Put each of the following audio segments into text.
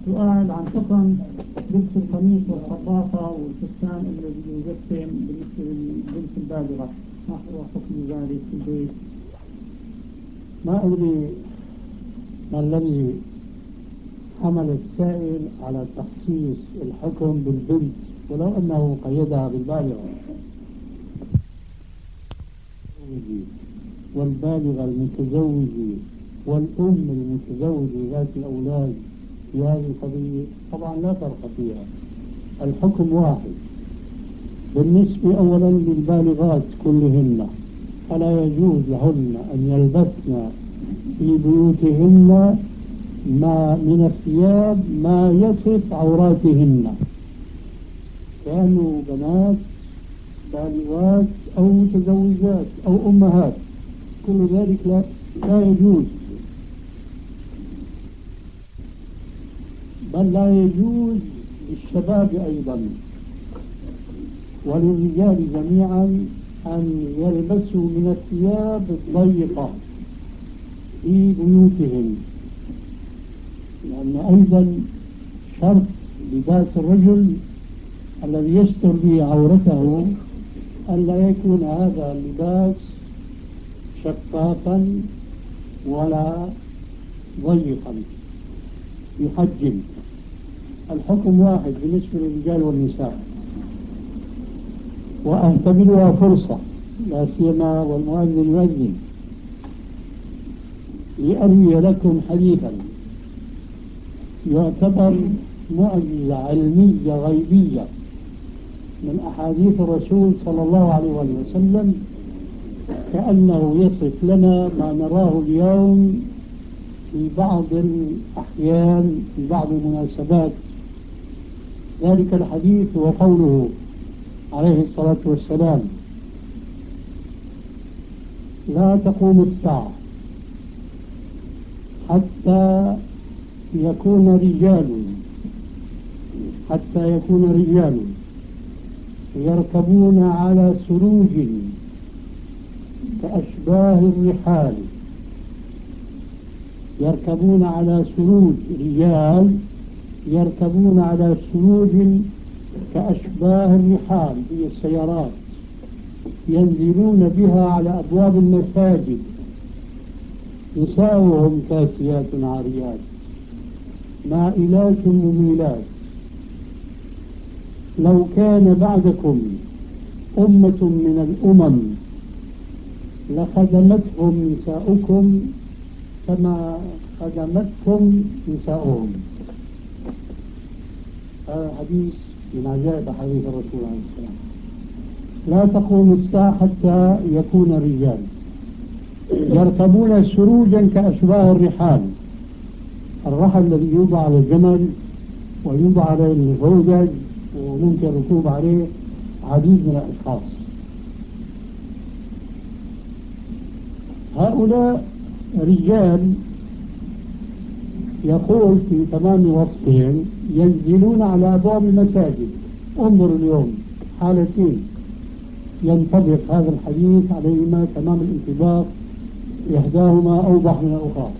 سؤال عن حكم لبس القميص والقباطة والفستان الذي يجسم بالنسبة للبنت البالغة، ما هو حكم ذلك في البيت؟ ما أدري ما الذي حمل السائل على تخصيص الحكم بالبنت ولو أنه قيدها بالبالغة. والبالغة المتزوجة والأم المتزوجة ذات الأولاد في هذه القضية طبعا لا فرق فيها، الحكم واحد. بالنسبة أولا للبالغات كلهن فلا يجوز لهن أن يلبسن في بيوتهن ما من الثياب ما يصف عوراتهن، كانوا بنات بالغات أو متزوجات أو أمهات، كل ذلك لا يجوز، بل لا يجوز للشباب أيضا وللرجال جميعا أن يلبسوا من الثياب الضيقة في بيوتهم، لأن أيضا شرط لباس الرجل الذي يستر به عورته ألا يكون هذا اللباس شفافا ولا ضيقا يحجم. الحكم واحد بالنسبة للرجال والنساء، وأعتبرها فرصة لا سيما والمؤذن يؤذن لأروي لكم حديثا يعتبر معجزة علمية غيبية من أحاديث الرسول صلى الله عليه وسلم، كأنه يصف لنا ما نراه اليوم في بعض الأحيان في بعض المناسبات. ذلك الحديث هو قوله عليه الصلاة والسلام: لا تقوم الساعة حتى يكون رجال يركبون على سروج كأشباه الرحال، يركبون على سروج، رجال يركبون على سروج كأشباه الرحال هي السيارات، ينزلون بها على أبواب المساجد، نساؤهم كاسيات عاريات مائلات مميلات. لو كان بعدكم أمة من الأمم لخدمتهم نساؤكم كما خدمتكم نساؤهم. هذا حديث من عجائب حديث الرسول عليه السلام. لا تقوم الساعة حتى يكون الرجال يركبون سروجا كأشباه الرحال، الرحل الذي يوضع على الجمل ويوضع على الهودج وممكن الركوب عليه عديد من الأشخاص. هؤلاء رجال يقول في تمام وصفهم ينزلون على أبواب المساجد. انظر اليوم حالتين ينطبق هذا الحديث عليهما تمام الانطباق، إحداهما أوضح من الأخرى.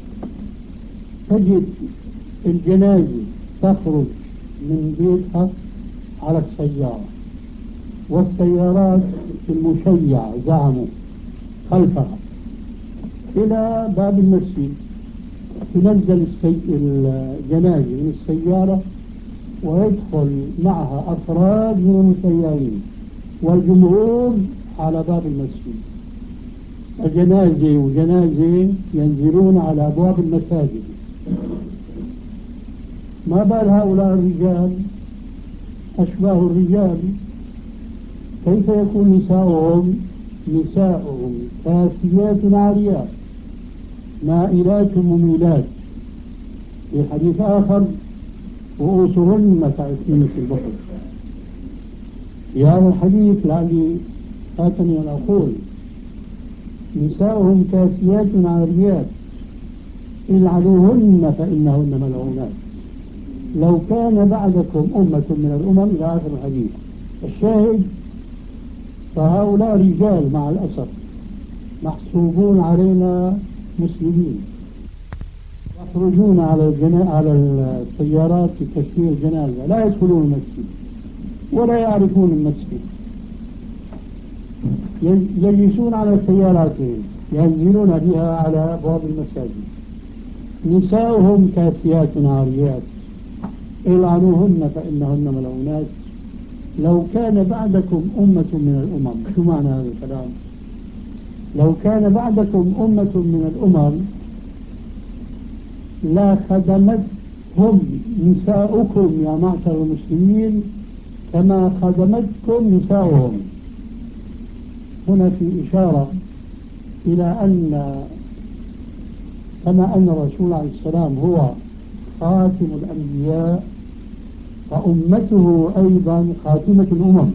تجد الجنازة تخرج من بيتها على السيارة، والسيارات المشيعة زعموا خلفها إلى باب المسجد، تنزل الجنازة من السيارة ويدخل معها أفراد من المسيرين والجمهور على باب المسجد، جنازة وجنازة ينزلون على أبواب المساجد. ما بال هؤلاء الرجال أشباه الرجال؟ كيف يكون نساؤهم كاسيات عاريات مائلات مميلات؟ في حديث آخر: رؤوسهن كأسنمة البخت. في هذا الحديث لعلي فاتني أن أقول: نساؤهم كاسيات عاريات العنوهن فإنهن ملعونات. لو كان بعدكم أمة من الأمم إلى آخر الحديث. الشاهد: فهؤلاء رجال مع الأسف محسوبون علينا مسلمين، يخرجون على السيارات لتشييع الجنازة، لا يدخلون المسجد ولا يعرفون المسجد، يجلسون على سياراتهم ينزلون بها على أبواب المساجد، نساؤهم كاسيات عاريات، العنوهن فإنهن ملعونات. لو كان بعدكم أمة من الأمم، شو معنى هذا الكلام؟ لو كان بعدكم أمة من الأمم لا خدمتهم نساؤكم يا معشر المسلمين كما خدمتكم نساؤهم. هنا في إشارة إلى أن كما أن الرسول عليه السلام هو خاتم الأنبياء فأمته أيضا خاتمة الأمم،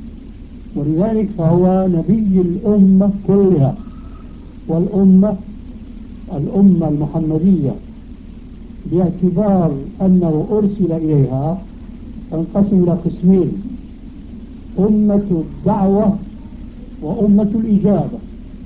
ولذلك فهو نبي الأمة كلها. والأمة الأمة المحمدية باعتبار أنه أرسل إليها تنقسم إلى قسمين: أمة الدعوة وأمة الإجابة.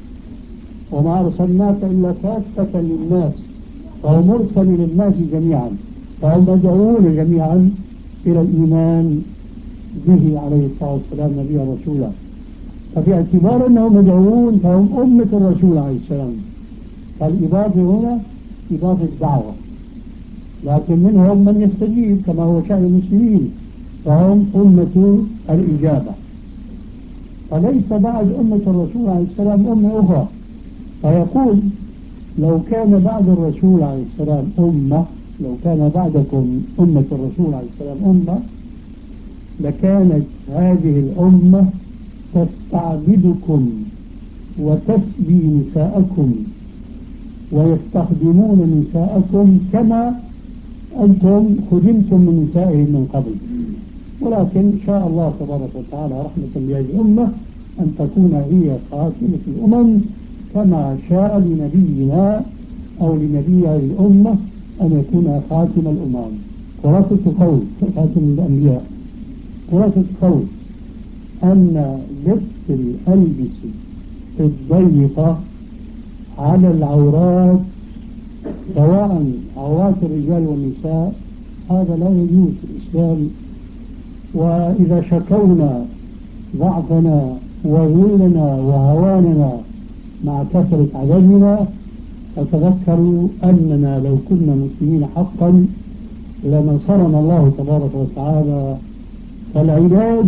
وما أرسلناك إلا كافة للناس، فهو مرسل للناس جميعا، فهم مدعوون جميعا إلى الإيمان به عليه الصلاة والسلام نبيا رسولا. فباعتبار أنهم مدعوون فهم أمة الرسول عليه السلام. فالإضافة هنا إضافة دعوة، لكن منهم من يستجيب كما هو شأن المسلمين، فهم أمة الإجابة. فليس بعد أمة الرسول عليه السلام أمة أخرى. فيقول لو كان بعد الرسول عليه السلام أمة، لو كان بعدكم أمة الرسول عليه السلام أمة، لكانت هذه الأمة تستعبدكم وتسبي نساءكم ويستخدمون نساءكم كما أنتم خدمتم من نسائهم من قبل. ولكن شاء الله تبارك وتعالى رحمة بهذه الأمة أن تكون هي خاتمة الأمم، كما شاء لنبينا أو لنبي هذه الأمة أن يكون خاتم الأمم. خلاصة القول خاتم الأنبياء، خلاصة القول أن لبس الألبسة الضيقة على العورات سواء عورات الرجال والنساء هذا لا يجوز في الإسلام. وإذا شكونا ضعفنا وذلنا وهواننا مع كثرة عددنا فتذكروا أننا لو كنا مسلمين حقا لنصرنا الله تبارك وتعالى. فالعلاج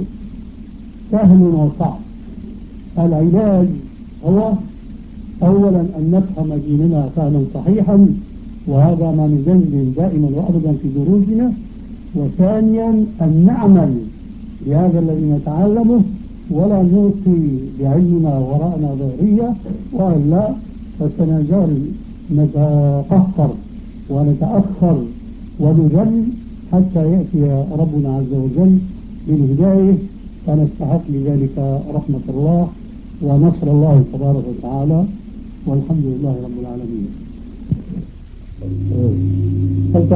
سهل وصعب. العلاج هو أولا أن نفهم ديننا فهما صحيحا، وهذا ما نجدد دائما وأبدا في دروسنا. وثانيا أن نعمل بهذا الذي نتعلمه ولا نلقي بعلمنا وراءنا ظاهرية، وإلا فسنزال نتقهقر ونتأخر ونجل حتى يأتي ربنا عز وجل بالهداية، فنستحق لذلك رحمة الله ونصر الله تبارك وتعالى، والحمد لله رب العالمين.